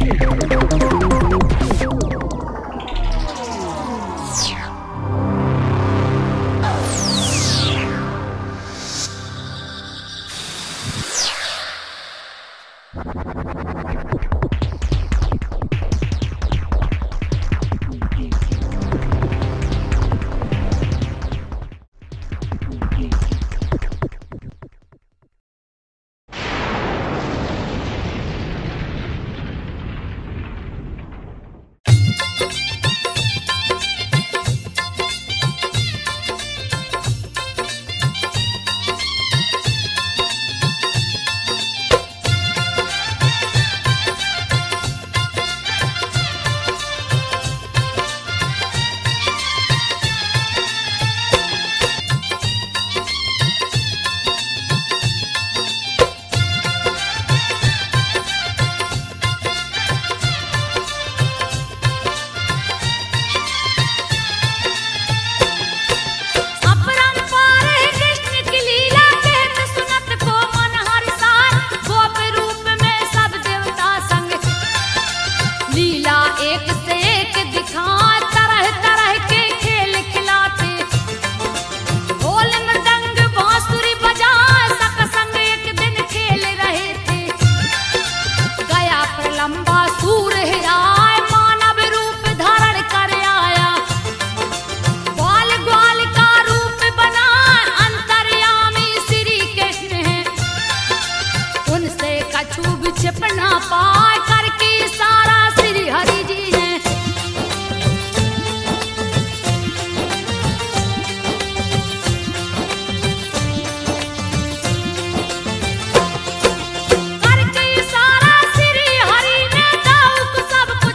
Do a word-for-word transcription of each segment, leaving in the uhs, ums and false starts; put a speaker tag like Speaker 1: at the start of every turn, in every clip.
Speaker 1: करके सारा श्री हरि ने दाऊक सब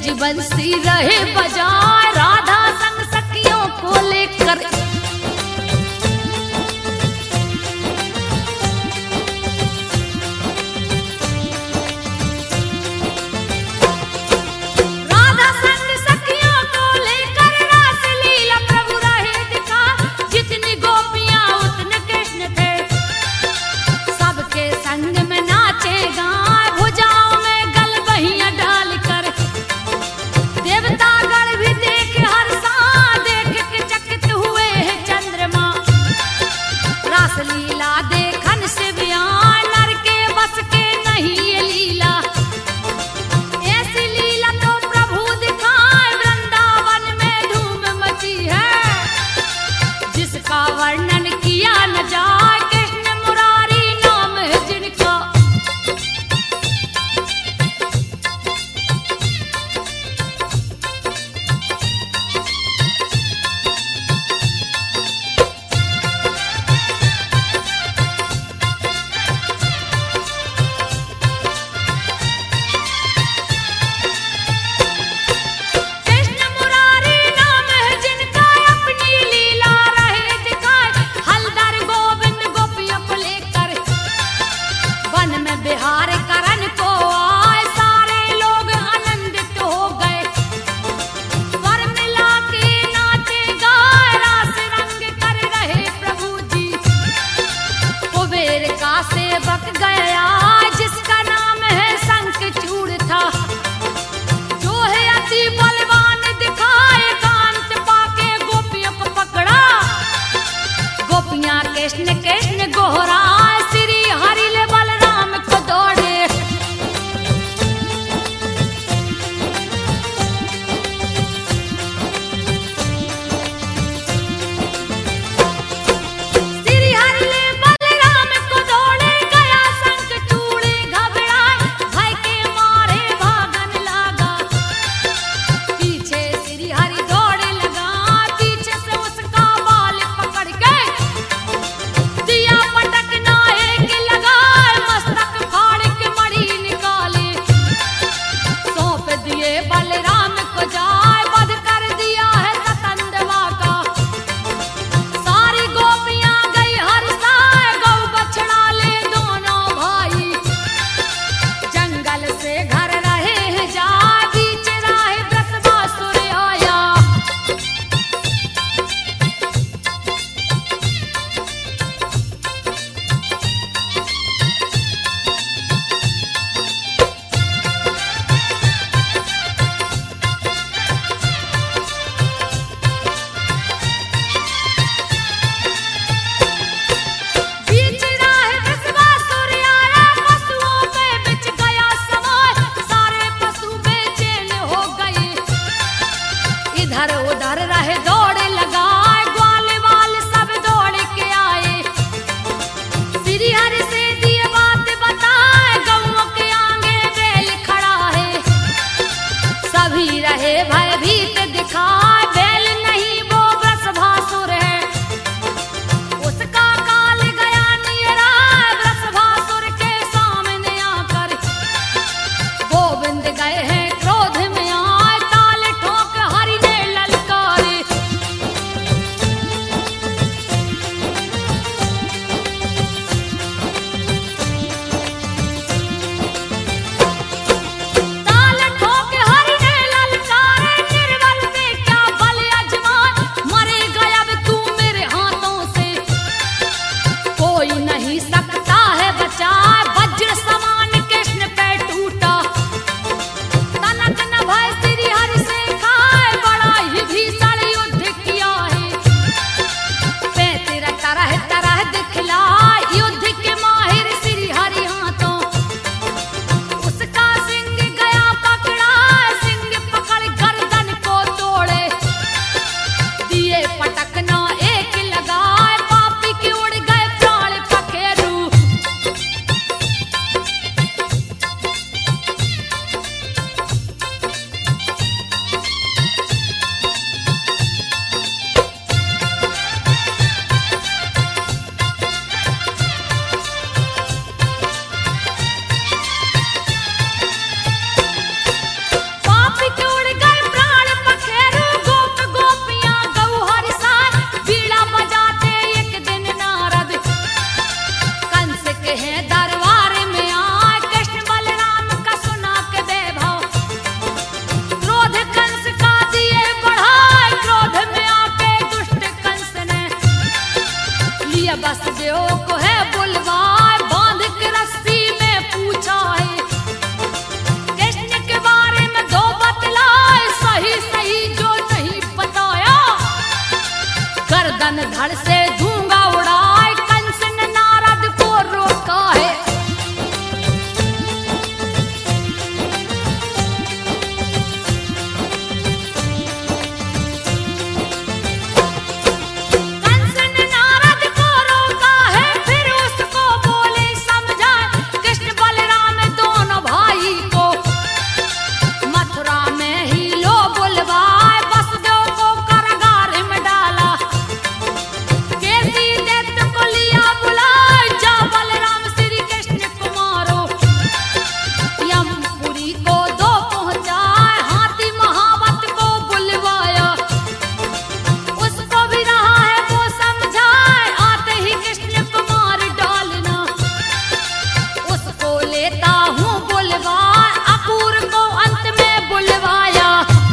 Speaker 1: ब्रिज बंसी रहे बजाए, राधा संग सखियों को लेकर। राधा संग सखियों को लेकर रास लीला प्रभु रहे दिखा, जितनी गोपियां उतने कृष्ण थे, सबके संग में नाचे गाए, भुजाओं में गल बहियां डालकर। देवतागण भी देख हर धन धड़ से धूंगा उड़ाए, कंस ने नारद को रोका है। कंस ने नारद को रोका है, फिर उसको बोले समझाए, कृष्ण बलराम दोनों भाई को मथुरा में ही लो बुलवाए, वसुदेव को कारागार में डाला। केसी दैत्य को लिया बुलाए, जा बलराम श्री कृष्ण को मारो। यमपुरी को दो पहुंचाए, हाथी महावत को बुलवाया। उसको भी रहा है वो समझाए, आते ही कृष्ण को मार डालना। उसको लेता हूँ बुलवाए, अपूर को अंत में बुलवाया।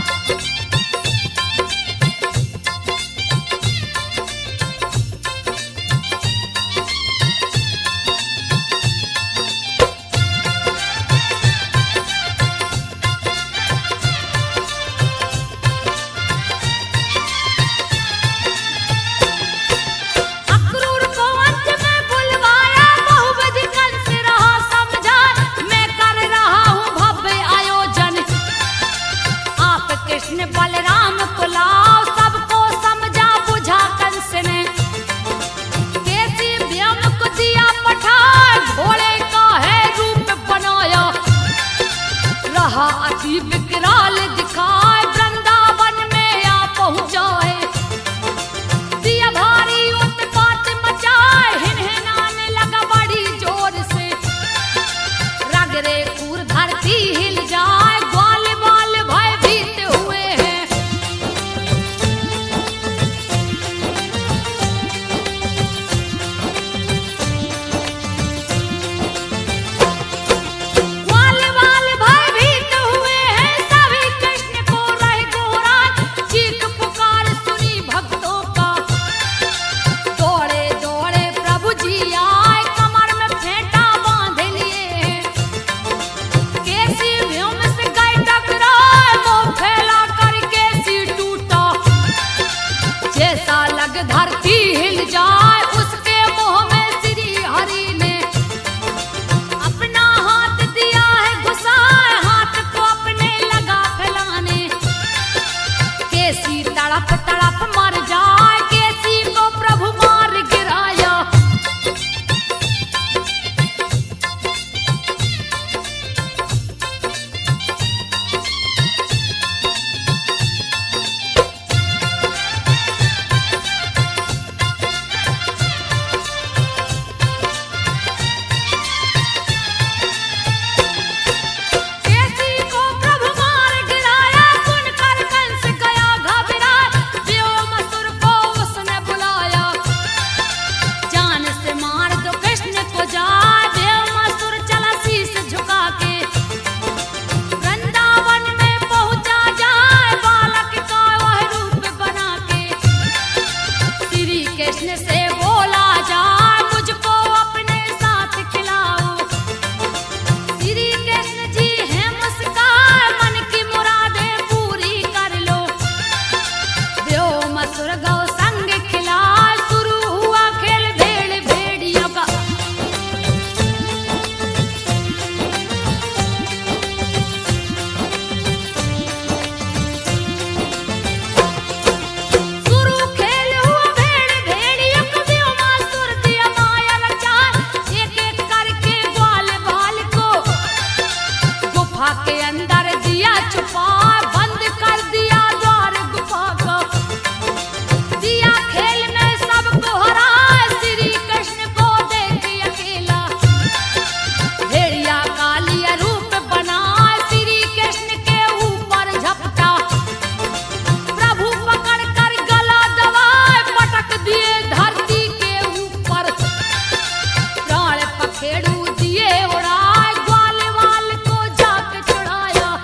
Speaker 1: अक्रूर को अंत में बुलवाया, बहुविधि कंस रहा समझाए, मैं कर रहा हूँ भव्य आयोजन। आप कृष्ण बलराम को लाओ, सबको समझा बुझा कंस ने। केसी व्योम को दिया पठार, घोड़े का है रूप बनाया। रहा अति विकराल दिखाए, वृंदावन में आ पहुंचा है। दिया भारी उत्पात मचाए, हिनहिनाने लगा बड़ी जोर से। रगरे खूर धरती हिल जाए, ग्वाल बाल भयभीत हुए हैं। ग्वाल बाल भयभीत हुए हैं, सभी कृष्ण को रह गोरा। चीख पुकार सुनी भक्तों का, दौड़े दौड़े प्रभु जी आए, कमर में फेंटा बांध लिए हैं। केसी व्योम से गए टकराए, मुंह फैला कर केसी टूटा। जैसा लग धरती हिल जाए, उसके मुंह में श्री हरि ने अपना हाथ दिया है घुसाए, हाथ को अपने लगा फैलाने। केसी तड़प तड़प मर जाए, केसी को प्रभु मार गिराया। केसी को प्रभु मार गिराया, सुनकर कंस गया घबराए। व्योमासुर को उसने बुलाया, जान से मार दो कृष्ण को जाए। व्योमासुर चला शीश झुका के, वृंदावन में पहुंचा जाए, बालक का वह रूप बना के। श्री कृष्ण से बोला जाए, मुझको अपने साथ खिलाओ। श्री कृष्ण जी है मुस्कान, मन की मुरादें पूरी कर लो। व्योमासुर गौ संग खिला, शुरू हुआ खेल भेड़ भेड़ियों का। शुरू खेल हुआ भेड़ भेड़ियों का, व्योमासुर दिया माया रचा। एक एक करके ग्वाल बाल को गुफा के अंदर दिया छुपा, बंद कर दिया द्वार गुफा का। दिया खेल में सबको हराए, श्री कृष्ण को देख अकेला। भेड़िया कालिया रूप बनाए, श्री कृष्ण के ऊपर झपटा। प्रभु पकड़ कर गला दबाए, पटक दिए धरती के ऊपर। प्राण पखेड़ू दिए उड़ाए, ग्वाल वाल को जाके छुड़ाया।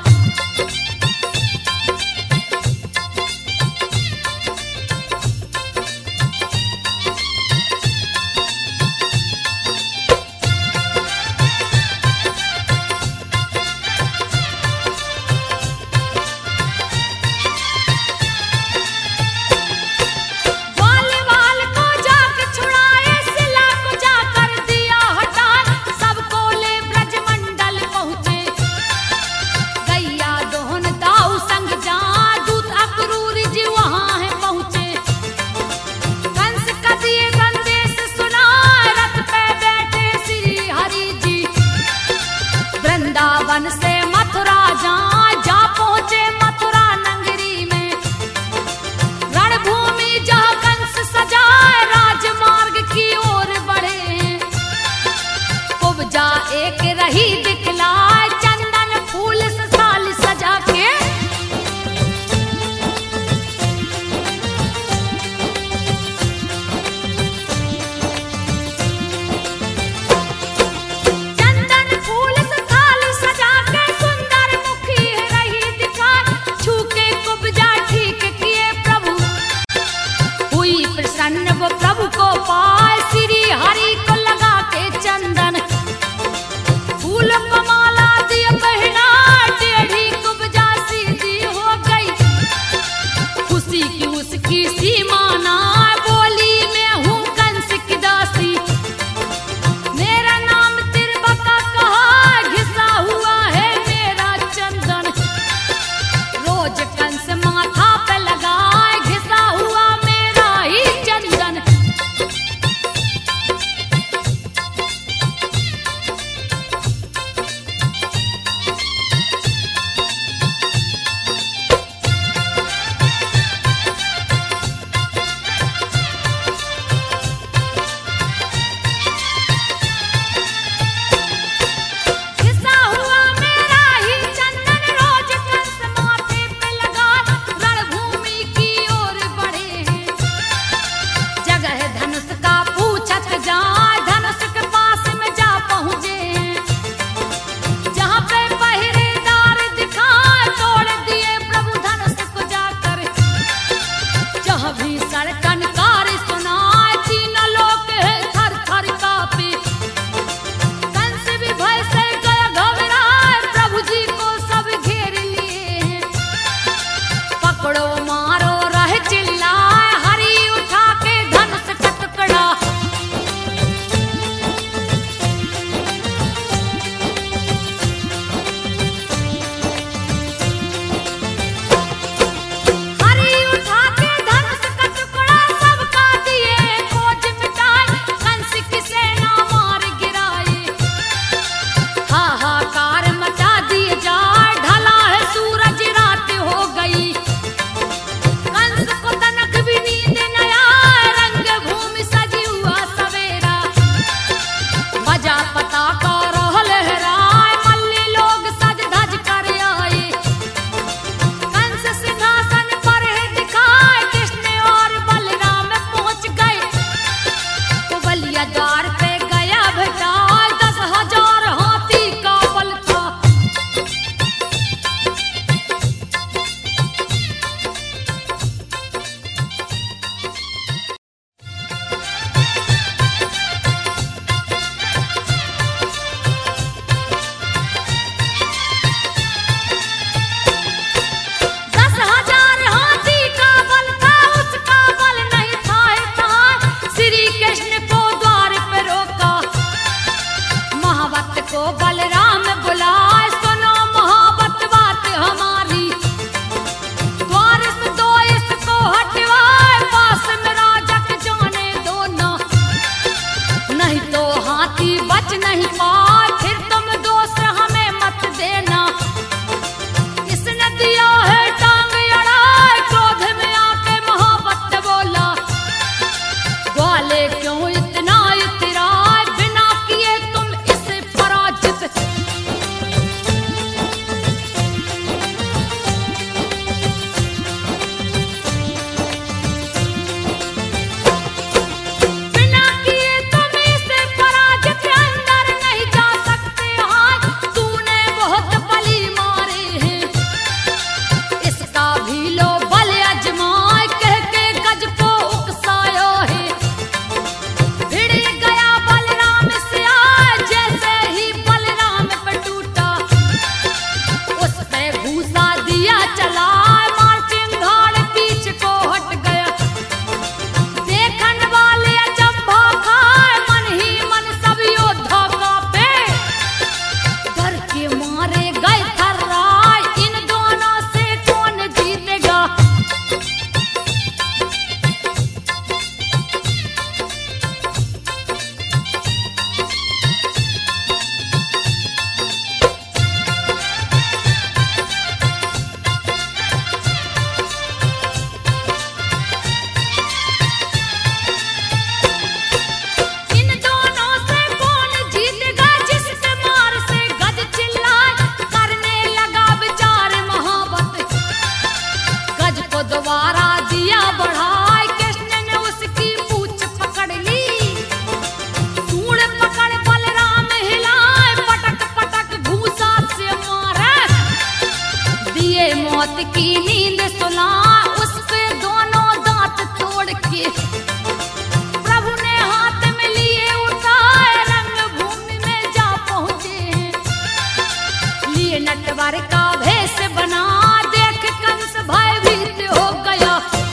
Speaker 1: लिए मौत की नींद सुला, उस पे दोनों दांत तोड़ के प्रभु ने हाथ में लिए उठाए, रंग भूमि में जा पहुंचे। लिए नटवर का भेष बना, देख कंस भयभीत हो गया।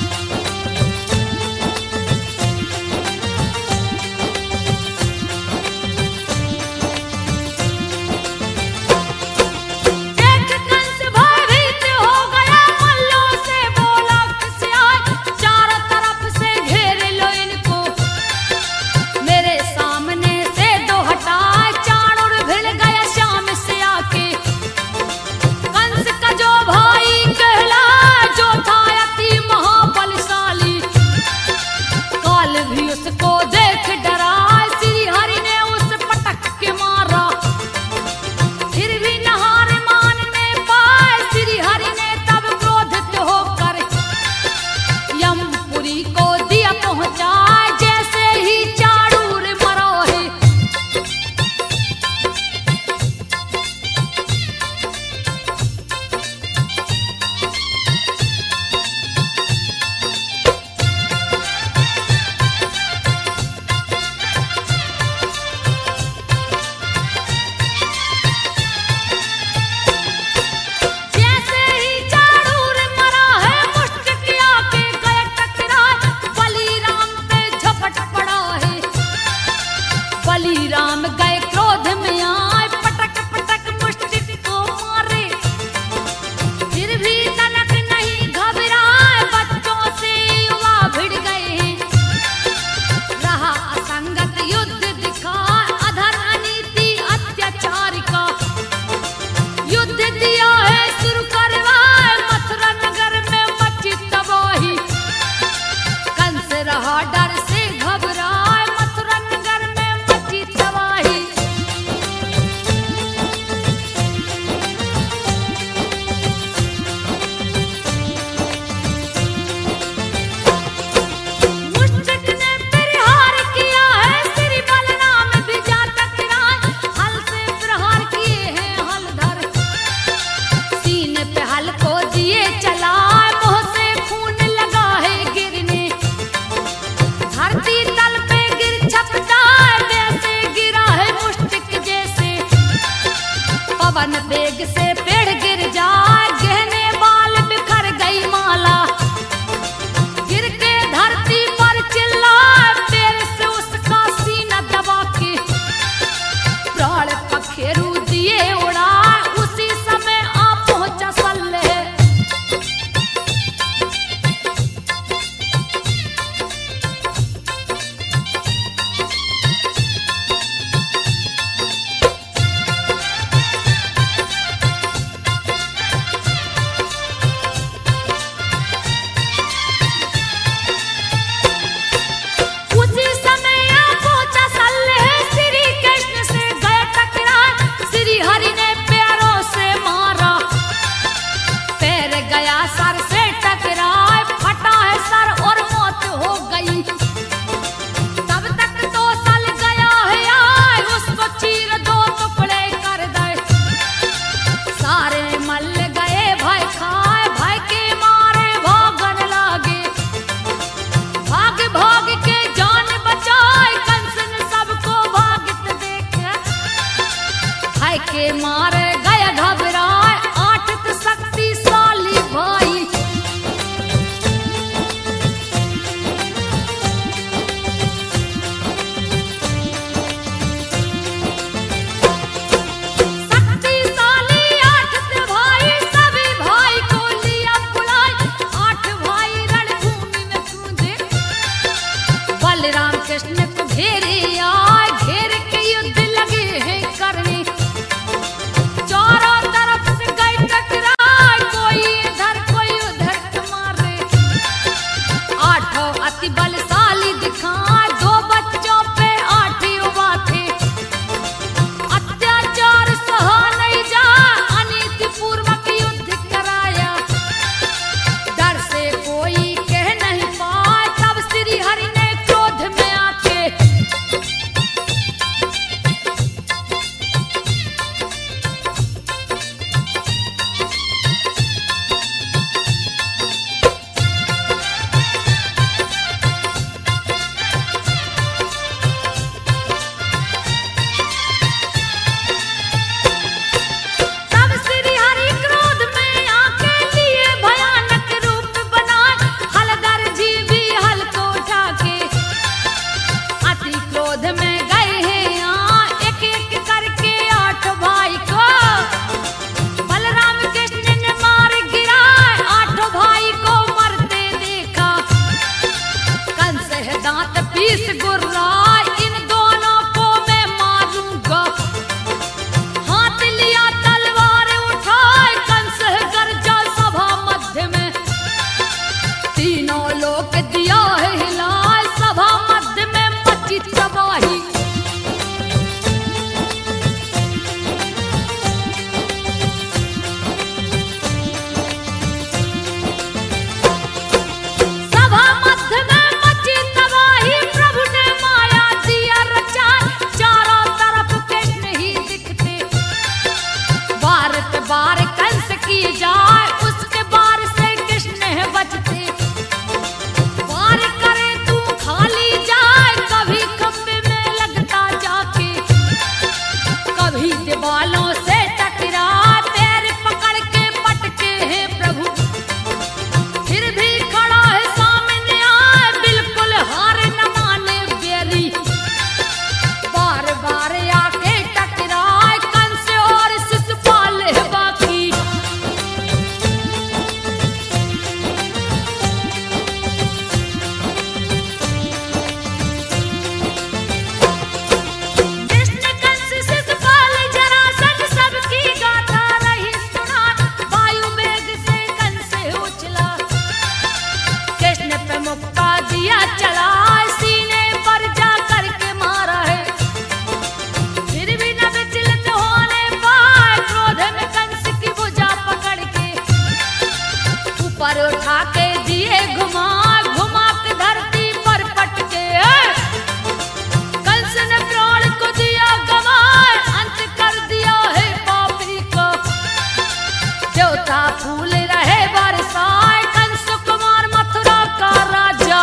Speaker 1: देख कंस भयभीत हो गया, मल्लों से बोला किसे आए, चारों तरफ से घेर पर उठा के दिए घुमा घुमा के धरती पर पटके कंस ने प्राण को दिया गवाए अंत कर दिया है पापी को देवता फूल रहे बरसाए कंस कुमार मथुरा का राजा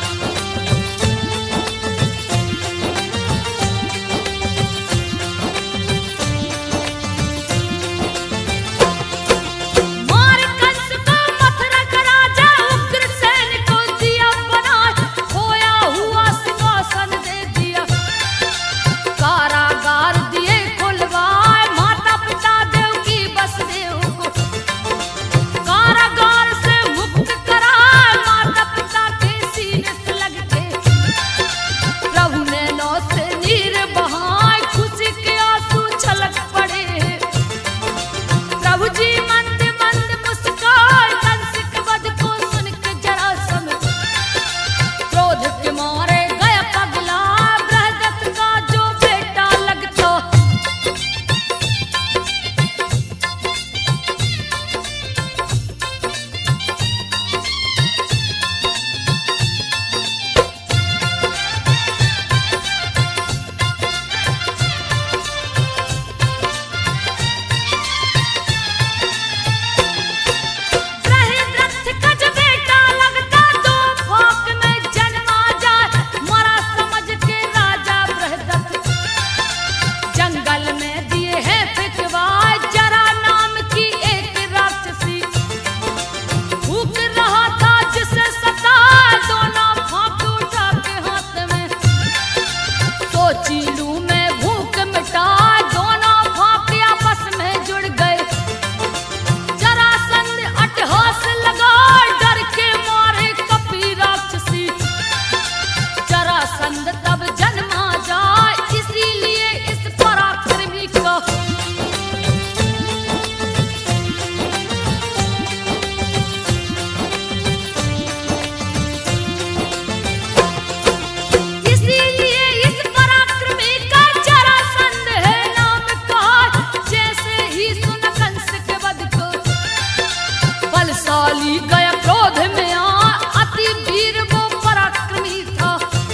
Speaker 1: गया क्रोध में आ अति वीर वो पराक्रमी था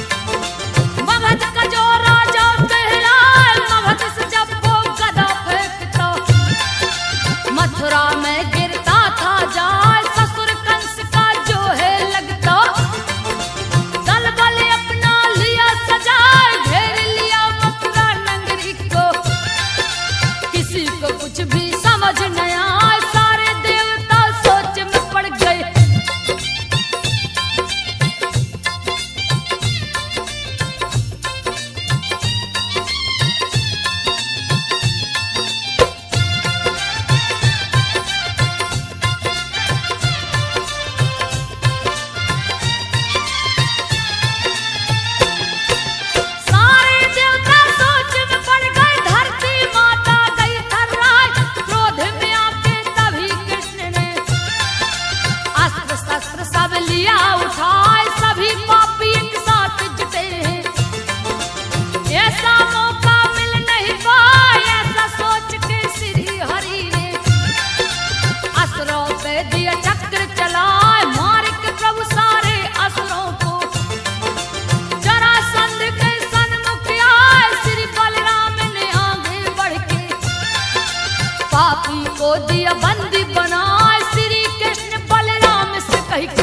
Speaker 1: मगध का जो राजा कहलाए मगध से जब वो गदा फेंकता मथुरा में गिरता था जाए ससुर कंस का जो है लगता दल बल अपना लिया सजाए घेर लिया मथुरा नगरी को किसी को कुछ भी समझ नहीं आए सारे देवता सोच में पड़ गए सारे देवता सोच में पड़ गए धरती माता गई थर्राए क्रोध में आके तभी कृष्ण ने अस्त्र शस्त्र सब लिया उठाए सभी पापी एक साथ जुटे हैं ऐसा मौका मिल नहीं पाए ऐसा सोच के श्री हरि ने असुरों पे दिया चक्र चलाए मार के प्रभु सारे असुरों को जरासंध के सन्मुख आए श्री बलराम ने आगे बढ़ के पापी को दिया बंदी बनाए श्री कृष्ण बलराम से कह के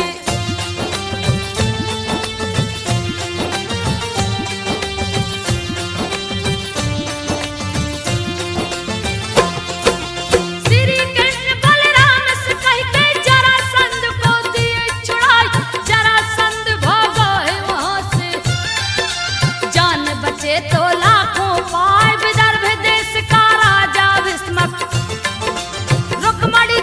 Speaker 1: श्री कृष्ण बलराम से कह के जरासंध को दिए छुड़ाए जरासंध भागा है वहां से जान बचे तो लाखों पाए विदर्भ देश का राजा भीष्मक रुक्मणी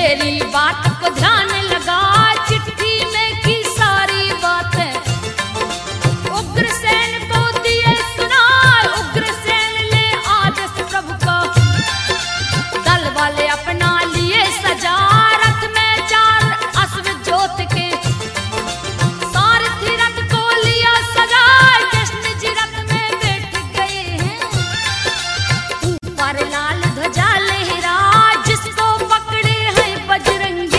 Speaker 1: मेरी बात को ध्यान लगा, चिट्ठी में की सारी बातें उग्रसेन को दिए सुनाए। उग्रसेन ले आदेश प्रभु का, दल वाले अपना लिए सजा, रथ में चार अश्व जोत के, सारथी रथ को लिया सजा, कृष्ण जी रथ में बैठ गए हैं। ऊपर लाल ध्वजा लहरा, जिसको पकड़े हैं बजरंगी।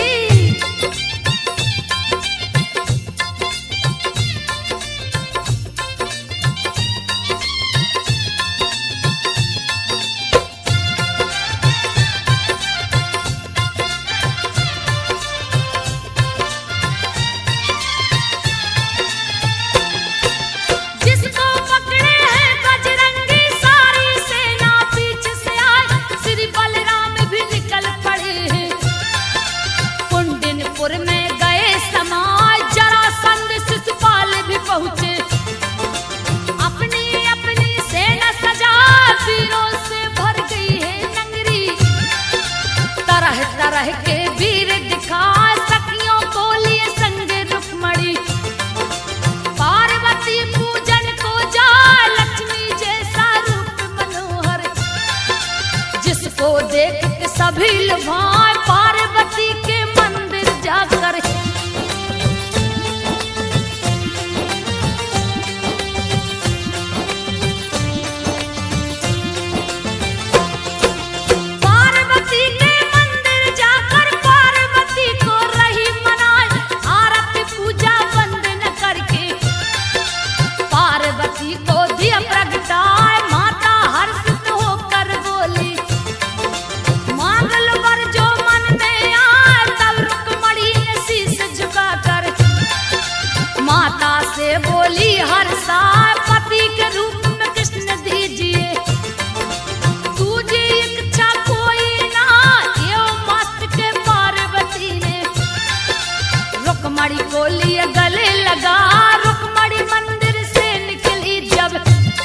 Speaker 1: जिसको पकड़े हैं बजरंगी, सारी सेना पीछे से आए, श्री बलराम भी निकल पड़े हैं। कुंडिनपुर में गए समाज, जरासंध शिशुपाल भी पहुंचे। अपनी अपनी सेना सजा, वीरों से भर गई है नगरी। तरह तरह के वीर दिखा, सखियों को लिए संग रुक्मणी। पार्वती पूजन को जा, लक्ष्मी जैसा रूप मनोहर, जिसको देख के सभी लुभाए, पार्वती के मंदिर जाकर। पार्वती के मंदिर जाकर पार्वती को रही मनाए, आरती पूजा बंद न करके पार्वती को दिया प्रगटाए। माता हर्षित होकर बोली, मांग लो वर जो मन में आए। तब रुक्मणी ने शीश झुकाकर माता से बोली, हर्षा पति के रूप में कृष्ण दीजिए। तुझे इच्छा कोई ना, यो मस्त के पार्वती ने रुक्मणी को लिए गले लगा। रुक्मणी मंदिर से निकली जब,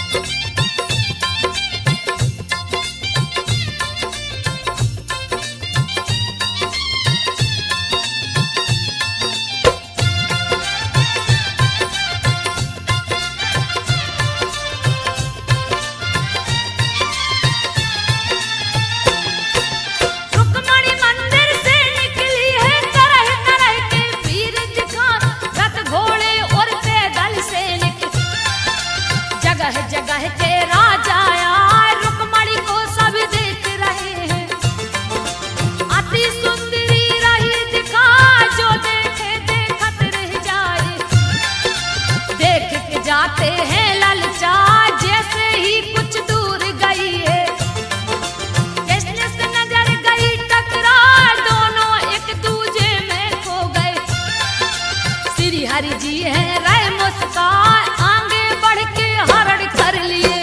Speaker 1: रुक्मणी मंदिर से निकली है, तरह तरह के वीर दिखा, रथ घोड़े और पैदल सैनिक, जगह जगह के राजा आए। रुक्मणी को सब देख रहे हैं, अति सुंदरी रही दिखा, जो देखे देखत रह जाए। देख के जाते हैं ललचा, जैसे ही कुछ दूर गई है, कृष्ण से नजर गई टकरा, दोनों एक दूजे में खो गए। श्री हरि जी हैं रहे मुस्कान, आगे बढ़ के हरण कर लिए।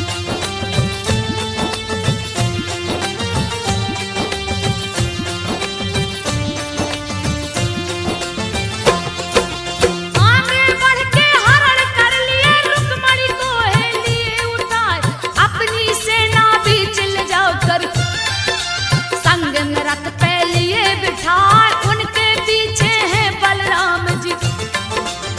Speaker 1: आगे बढ़ के हरण कर लिए, रुक्मणी को है लिए उठाए, अपनी सेना बीच ले जाओ कर। संग में रथ पे लिए बिठाए, उनके पीछे हैं बलराम जी।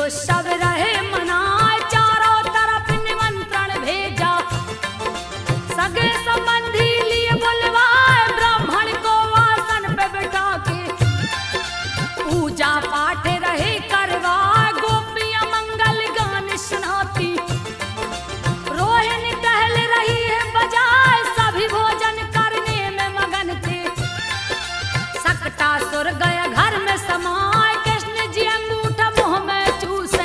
Speaker 1: सब रहे मनाए, चारों तरफ निमंत्रण भेजा, सगे संबंधी लिए बुलवाए, ब्राह्मण को आसन पे बिठा के पूजा पाठ रहे करवाए, गोपियां मंगल गान सुनाती, रोहिणी टहल रही है बजाए, सभी भोजन करने में मगन थे, सकटा सुर गया घर में समाए, कृष्ण जी अंगूठा मुंह में चूसे,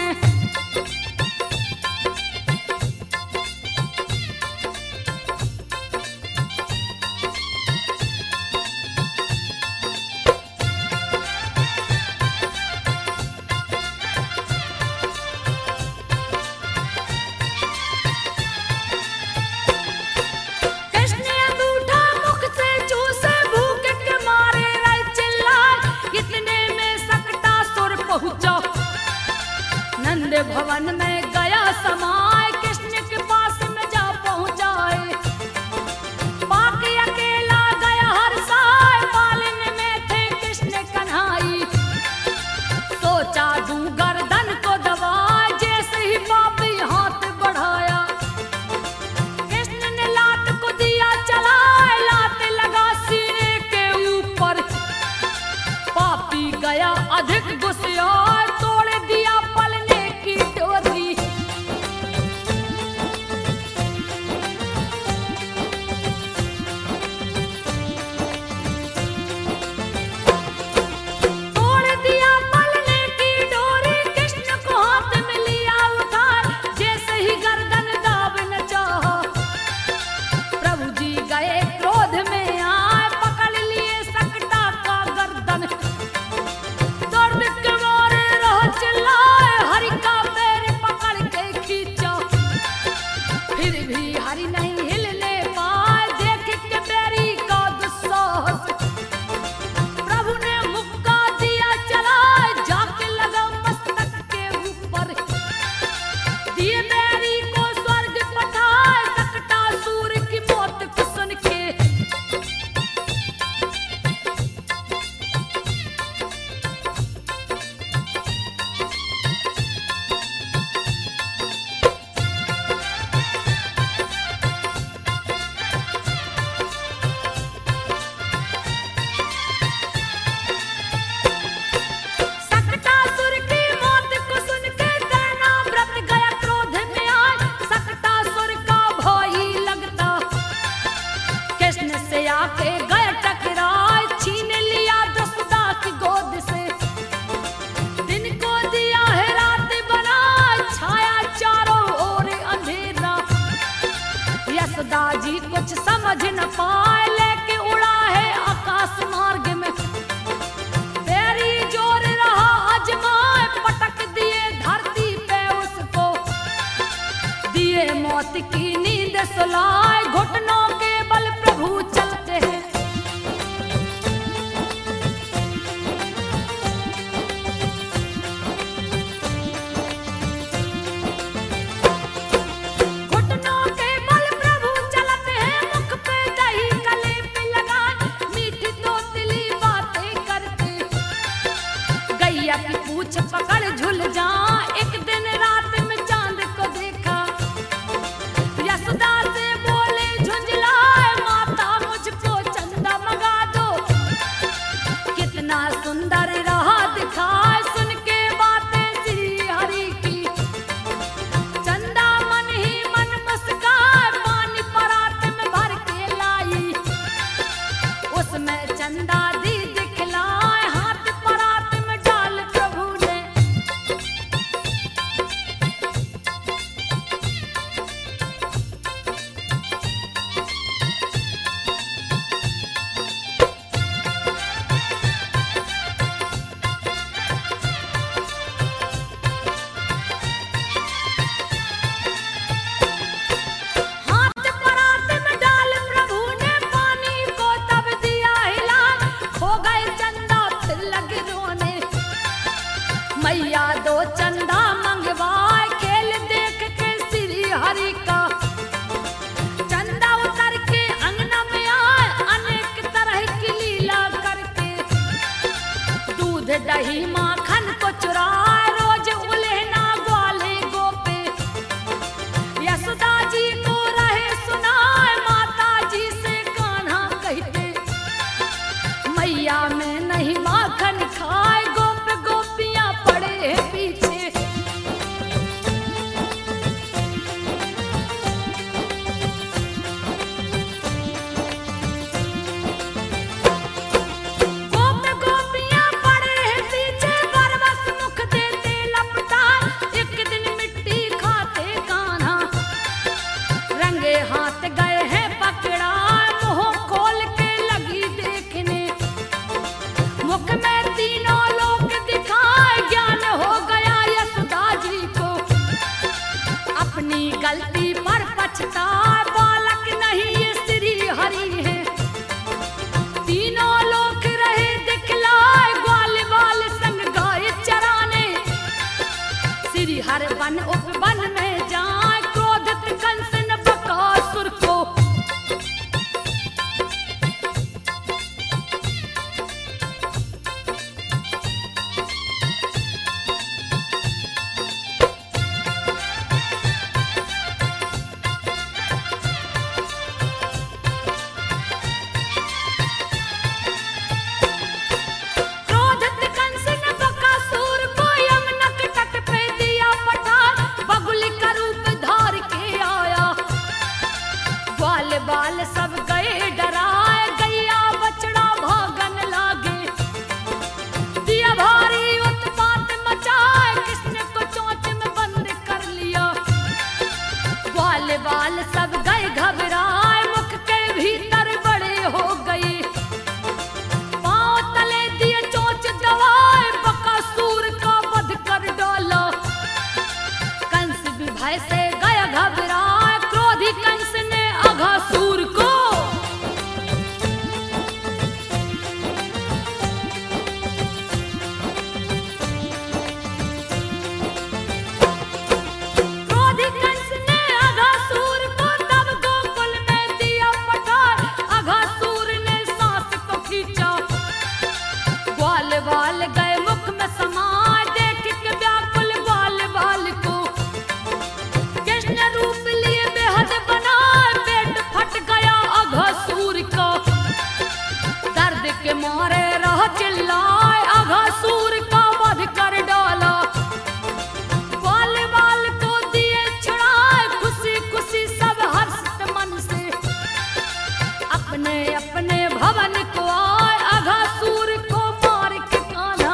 Speaker 1: कृष्ण अंगूठा मुख से चूसे, भूख के मारे रहे चिल्लाए, इतने में सकटा सुर पहुंचा, नंद भवन में गया समाए, कृष्ण के पास में जा पहुंचाए, बाकी अकेला गया हर साय, पालन में थे कृष्ण कन्हाई, सोचा दूं गर्दन को दबाए, जैसे ही पापी हाथ बढ़ाया, कृष्ण ने लात को दिया चलाए, लात लगा सीने के ऊपर, पापी गया अधिक गुस्सा, तोड़ दिया पलने की डोरी, तोड़ दिया पलने की डोरी, कृष्ण को हाथ में लिया उठाए, जैसे ही गर्दन दाब न चाहा, प्रभु जी गए क्रोध में आए, पकड़ लिए सकटा का गर्दन, दर्द के मारे रह चिल्लाए, हरि का पैर पकड़ के खींचा, फिर भी हरि नहीं हिलने पाए, देख के बैरी का दुस्साहस, प्रभु ने मुक्का दिया चलाए, जाके लगा मस्तक के ऊपर, दिए बैरी को स्वर्ग पठाए, सकटा सूर की मौत को सुन के सकटासुर की मौत को सुन के दैना व्रत गया क्रोध में आए, सकटासुर का भाई लगता, कृष्ण से आके गए टकराए, छीन लिया दसदा की गोद से, दिन को दिया है रात बनाए, छाया चारों ओर अंधेरा, यशोदा जी कुछ समझ न पाए, लेके उड़ा है आकाश मार्ग में, तेरी जोर रहा अजमाए, पटक दिए धरती पे उसको, दिए मौत की नींद सुलाए, घुटनों के बल प्रभु चलते हैं, घुटनों के बल प्रभु चलते हैं, मुख पे दही गले पे लगाए, मीठी तोतली बातें करते, गैया की पूछ पकड़ झुल जा, एक दिन रात में चांद को देखा, यशोदा से बोले झुंझलाए, माता मुझको चंदा मंगा दो, कितना सुंदर रहा दिखाए, सुन के बातें श्री हरि की, चंदा मन ही मन मुस्काए, पानी परात में भर के लाई, उसमें चंदा दी दिखलाए, हाथ परात में डाल प्रभु ने, हाथ परात में डाल प्रभु ने, पानी को तब दिया हिला, खो गए चंदा फिर लगे रोने, मैया दो चंदा मंगवाए, खेल देख के श्री हरि का, चंदा उतर के अंगना में आए, अनेक तरह की लीला करके, दूध दही माखन को चुराए, रोज उलेहना हर वन उपवन में जाए, क्रोधित कंस ने बकासुर को। बाल सब गए डराए, गैया बछड़ा भागन लागे। दिया भारी उत्पात मचाए, कृष्ण को चोंच में बंद कर लिया। ग्वाल बाल सब गए घबराए, मुख के भीतर बड़े हो गए। पांव तले दिए चोंच दबाए, बकासुर का वध कर डाला। कंस भी भय से गया घबराए, क्रोधी कंस ने अघासुर को। क्रोधी कंस ने अघासुर को तब गोकुल में दिया पठार। अघासुर ने सांस को खींचा, ग्वाल बाल गए मुख में समाए। देख के व्याकुल ग्वाल बाल को, कृष्ण रूप लिए बेहद बनाए। पेट फट गया अघासुर का, दर्द के मारे रह चिल्लाए। अघासुर का वध कर डाला, ग्वाल बाल को दिए छुड़ाए। खुशी खुशी सब हर्षित मन से अपने अपने भवन को आए। अघासुर को मार के कान्हा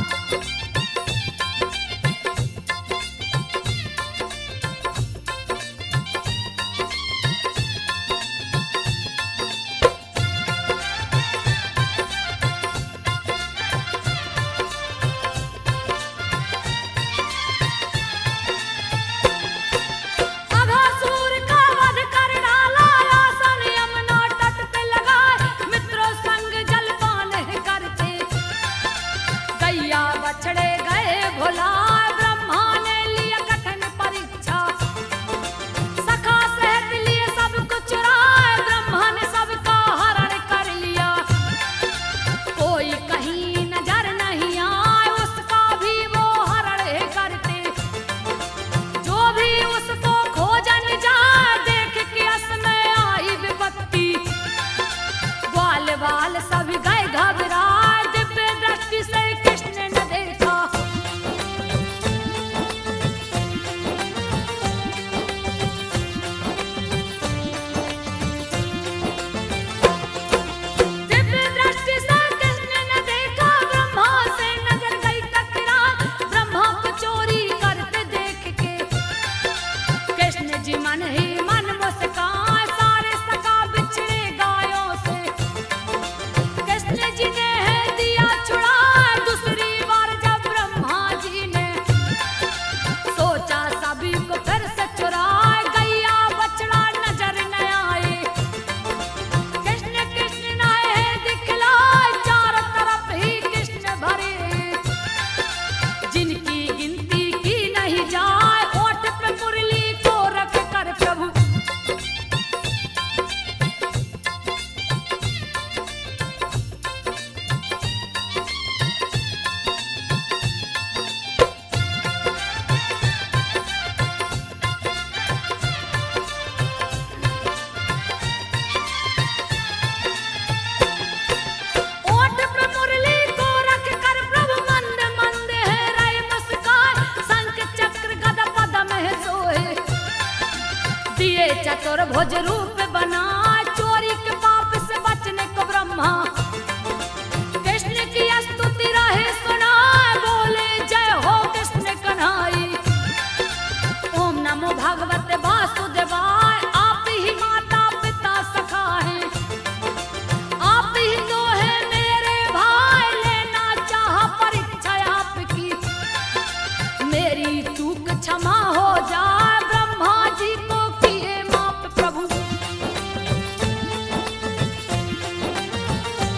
Speaker 1: अघासुर का वध कर डाला। आसन यमुना तट पे लगाए, मित्रों संग जलपान करते। गैया बछड़े गए भुलाए, ब्रह्मा ने लिया कठिन परीक्षा। सखा सहित लिए सब कुछ राय, ब्रह्मा ने सबका हरण कर लिया। कोई कहीं नजर नहीं आए, उसका भी वो हरण करते। जो भी उसको खोजन जाए, देख के असमय आई विपत्ति। ग्वाल बाल सब गए घबराए, दिव्य दृष्टि से कृष्ण ने देखा। दिव्य दृष्टि से कृष्ण ने देखा, ब्रह्मा से नजर गई टकराए। ब्रह्मा को चोरी करते देख के कृष्ण जी मन ही मन मुस्काए। सारे सखा बिछड़े गायों से, कृष्ण जी ने है दिया छुड़ा। दूसरी बार जब ब्रह्मा जी ने सोचा सभी को फिर से चुराए, गैया बछड़ा नजर न आए। कृष्ण कृष्ण नाए दिखलाए, चारों तरफ ही कृष्ण भरे। जिनकी गिनती की नहीं जाए, ओठ पे मुरली को रख कर प्रभु ओठ पे मुरली को रख कर प्रभु मंद मंद है राय मुस्काए। शंख चक्र गदा पद्म है सोए, दिए चतुर्भुज रूप बनाए। चोरी के पाप से बचने को ब्रह्मा कृष्ण की स्तुति रहे सुनाए। बोले जय हो कृष्ण कन्हाई, ओम नमो भगवते वासुदेवाय। आप ही माता पिता सखा हैं, आप ही तो है मेरे भाई। लेना चाहा परीक्षा आपकी, मेरी चूक क्षमा हो जाए। ब्रह्मा जी को किए माफ प्रभु।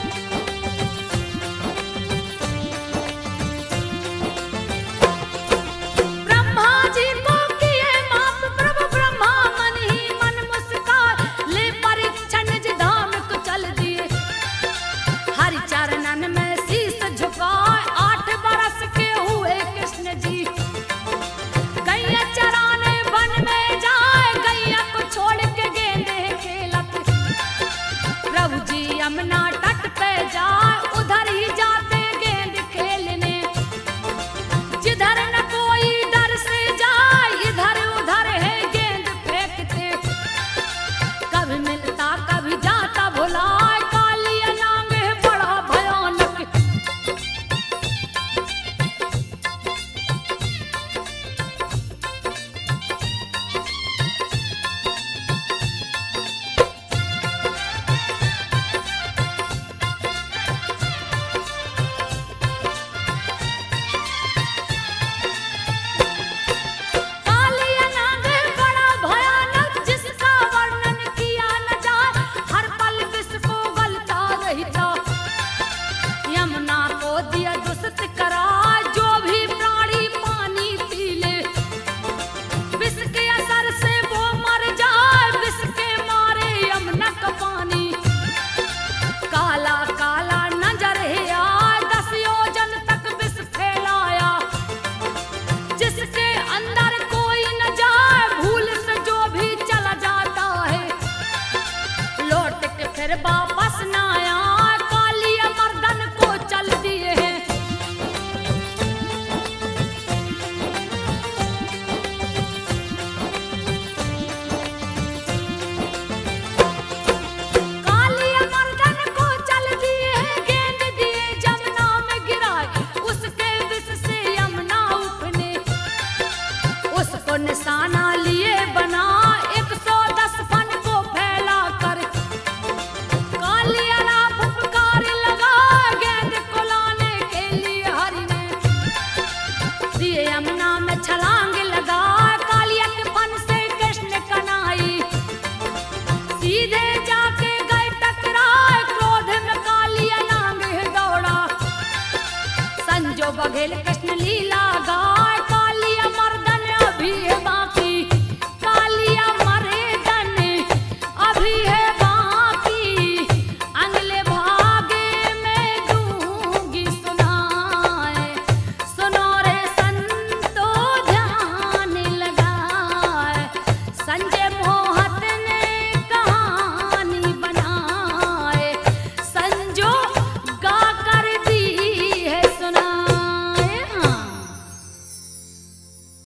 Speaker 1: छलांग लगाए कालिया के फन से कृष्ण कनाई, सीधे जाके गए टकराए क्रोध में कालिया लांग दौड़ा। संजो बघेल कृष्ण लीला